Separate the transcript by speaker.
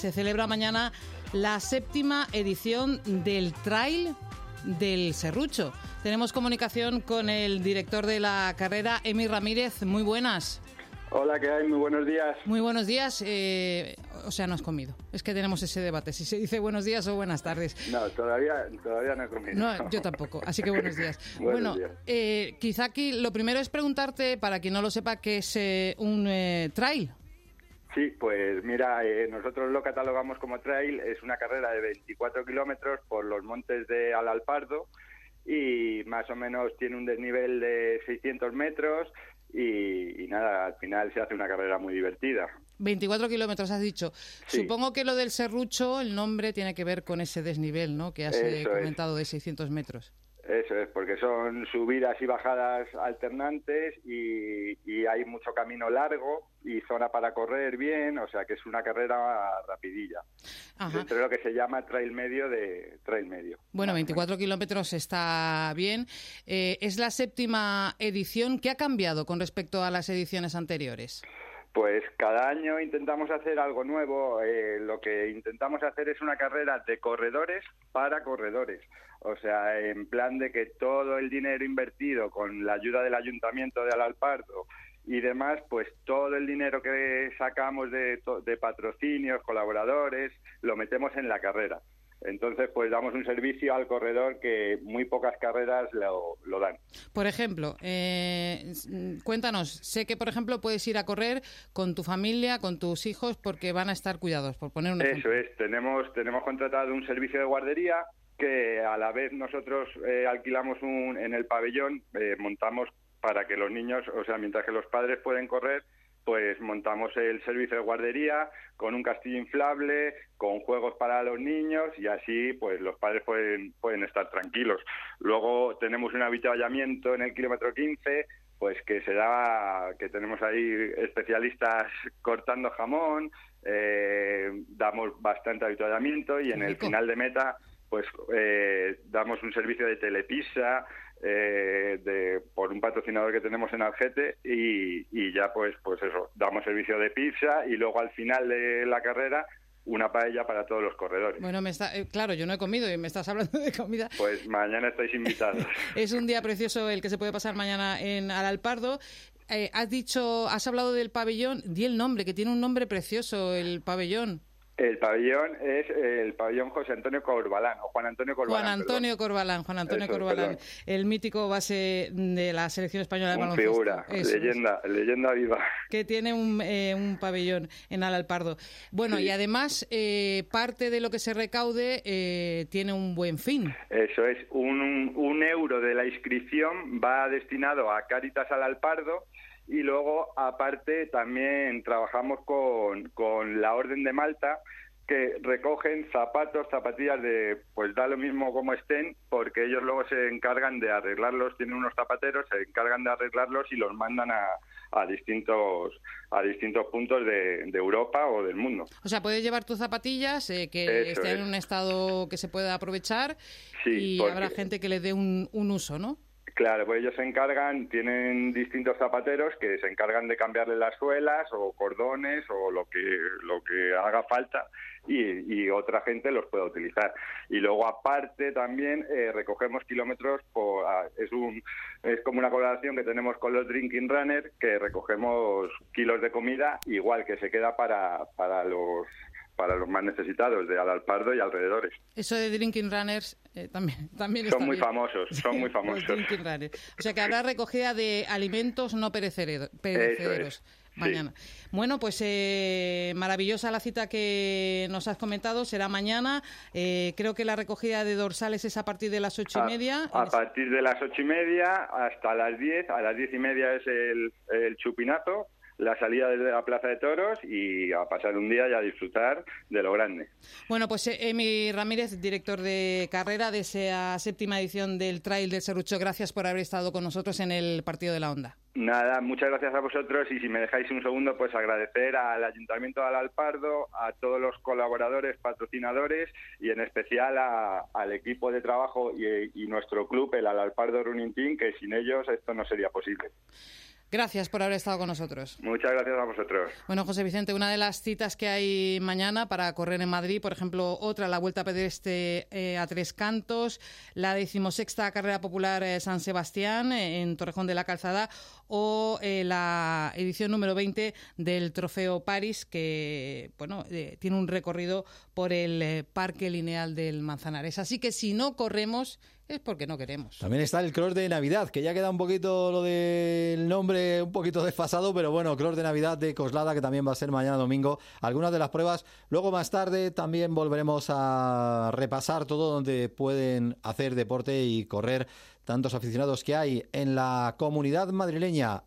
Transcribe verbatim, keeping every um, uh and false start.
Speaker 1: Se celebra mañana la séptima edición del Trail del Serrucho. Tenemos comunicación con el director de la carrera, Emi Ramírez. Muy buenas.
Speaker 2: Hola, ¿qué hay? Muy buenos días.
Speaker 1: Muy buenos días. Eh, o sea, no has comido. Es que tenemos ese debate, si se dice buenos días o buenas tardes.
Speaker 2: No, todavía, todavía no he comido.
Speaker 1: No, yo tampoco. Así que buenos días.
Speaker 2: Buenos
Speaker 1: bueno,
Speaker 2: días.
Speaker 1: Eh, quizá aquí lo primero es preguntarte, para quien no lo sepa, ¿qué es eh, un eh, trail?
Speaker 2: Sí, pues mira, eh, nosotros lo catalogamos como trail. Es una carrera de veinticuatro kilómetros por los montes de Alalpardo y más o menos tiene un desnivel de seiscientos metros y, y nada, al final se hace una carrera muy divertida.
Speaker 1: veinticuatro kilómetros has dicho.
Speaker 2: Sí.
Speaker 1: Supongo que lo del Serrucho, el nombre tiene que ver con ese desnivel, ¿no?, que has eh, comentado,
Speaker 2: es.
Speaker 1: de seiscientos metros.
Speaker 2: Eso es, porque son subidas y bajadas alternantes y, y hay mucho camino largo y zona para correr bien, o sea que es una carrera rapidilla.
Speaker 1: Ajá.
Speaker 2: Dentro de lo que se llama trail medio de trail medio.
Speaker 1: Bueno, veinticuatro kilómetros está bien. Eh, es la séptima edición. ¿Qué ha cambiado con respecto a las ediciones anteriores?
Speaker 2: Pues cada año intentamos hacer algo nuevo. Eh, lo que intentamos hacer es una carrera de corredores para corredores. O sea, en plan de que todo el dinero invertido con la ayuda del Ayuntamiento de Alalpardo y demás, pues todo el dinero que sacamos de, de patrocinios, colaboradores, lo metemos en la carrera. Entonces, pues damos un servicio al corredor que muy pocas carreras lo, lo dan.
Speaker 1: Por ejemplo, eh, cuéntanos, sé que, por ejemplo, puedes ir a correr con tu familia, con tus hijos, porque van a estar cuidados, por poner un ejemplo.
Speaker 2: Eso es, tenemos, tenemos contratado un servicio de guardería que a la vez nosotros eh, alquilamos un, en el pabellón, eh, montamos para que los niños, o sea, mientras que los padres pueden correr, pues montamos el servicio de guardería con un castillo inflable, con juegos para los niños y así pues los padres pueden, pueden estar tranquilos. Luego tenemos un avituallamiento en el kilómetro quince, pues que se da, que tenemos ahí especialistas cortando jamón, eh, damos bastante avituallamiento y en el final de meta pues eh, damos un servicio de telepizza, Eh, de, por un patrocinador que tenemos en Algete y, y ya pues pues eso, damos servicio de pizza y luego al final de la carrera una paella para todos los corredores.
Speaker 1: Bueno, me está, eh, claro, yo no he comido y me estás hablando de comida.
Speaker 2: Pues mañana estáis invitados.
Speaker 1: Es un día precioso el que se puede pasar mañana en Alalpardo. Eh, has dicho, has hablado del pabellón, di el nombre, que tiene un nombre precioso, el pabellón.
Speaker 2: El pabellón es el pabellón José Antonio Corbalán, o Juan Antonio Corbalán.
Speaker 1: Juan Antonio
Speaker 2: perdón.
Speaker 1: Corbalán, Juan Antonio
Speaker 2: Eso,
Speaker 1: Corbalán,
Speaker 2: perdón.
Speaker 1: el mítico base de la selección española de
Speaker 2: Un
Speaker 1: baloncesto.
Speaker 2: figura,
Speaker 1: Eso
Speaker 2: leyenda,
Speaker 1: es.
Speaker 2: leyenda viva.
Speaker 1: Que tiene un, eh, un pabellón en Alalpardo. Bueno,
Speaker 2: Sí.
Speaker 1: y además eh, parte de lo que se recaude eh, tiene un buen fin.
Speaker 2: Eso es, un, un euro de la inscripción va destinado a Cáritas Alalpardo. Y luego, aparte, también trabajamos con, con la Orden de Malta, que recogen zapatos, zapatillas de, pues da lo mismo como estén, porque ellos luego se encargan de arreglarlos, tienen unos zapateros, se encargan de arreglarlos y los mandan a, a distintos a distintos puntos de, de Europa o del mundo.
Speaker 1: O sea, puedes llevar tus zapatillas eh, que
Speaker 2: Eso
Speaker 1: estén
Speaker 2: es.
Speaker 1: en un estado que se pueda aprovechar
Speaker 2: Sí,
Speaker 1: y
Speaker 2: porque-
Speaker 1: habrá gente que le dé un, un uso, ¿no?
Speaker 2: Claro, pues ellos se encargan, tienen distintos zapateros que se encargan de cambiarle las suelas o cordones o lo que lo que haga falta y, y otra gente los pueda utilizar. Y luego aparte también eh, recogemos kilómetros, por, ah, es un es como una colaboración que tenemos con los Drinking Runners, que recogemos kilos de comida igual que se queda para para los para los más necesitados de Alalpardo y alrededores.
Speaker 1: Eso de Drinking Runners eh, también, también
Speaker 2: Son
Speaker 1: está
Speaker 2: muy
Speaker 1: bien.
Speaker 2: famosos, son muy famosos.
Speaker 1: Los Drinking Runners. O sea, que habrá recogida de alimentos no perecederos, perecederos mañana. Sí. Bueno, pues eh, maravillosa la cita que nos has comentado, será mañana. Eh, creo que la recogida de dorsales es a partir de las ocho y media.
Speaker 2: A, a partir de las ocho y media hasta las diez. A las diez y media es el, el chupinazo, la salida desde la Plaza de Toros y a pasar un día y a disfrutar de lo grande.
Speaker 1: Bueno, pues Emi Ramírez, director de carrera de esa séptima edición del Trail del Serrucho, gracias por haber estado con nosotros en el Partido de la Onda.
Speaker 2: Nada, muchas gracias a vosotros y si me dejáis un segundo, pues agradecer al Ayuntamiento de Alalpardo, a todos los colaboradores, patrocinadores y en especial a, al equipo de trabajo y, y nuestro club, el Alalpardo Running Team, que sin ellos esto no sería posible.
Speaker 1: Gracias por haber estado con nosotros.
Speaker 2: Muchas gracias a vosotros.
Speaker 1: Bueno, José Vicente, una de las citas que hay mañana para correr en Madrid, por ejemplo, otra, la Vuelta Pedestre eh, a Tres Cantos, la decimosexta Carrera Popular eh, San Sebastián eh, en Torrejón de la Calzada, o eh, la edición número veinte del Trofeo París, que bueno eh, tiene un recorrido por el eh, Parque Lineal del Manzanares. Así que si no corremos es porque no queremos.
Speaker 3: También está el Cross de Navidad, que ya queda un poquito lo del nombre un poquito desfasado, pero bueno, Cross de Navidad de Coslada, que también va a ser mañana domingo. Algunas de las pruebas. Luego más tarde también volveremos a repasar todo donde pueden hacer deporte y correr tantos aficionados que hay en la comunidad madrileña.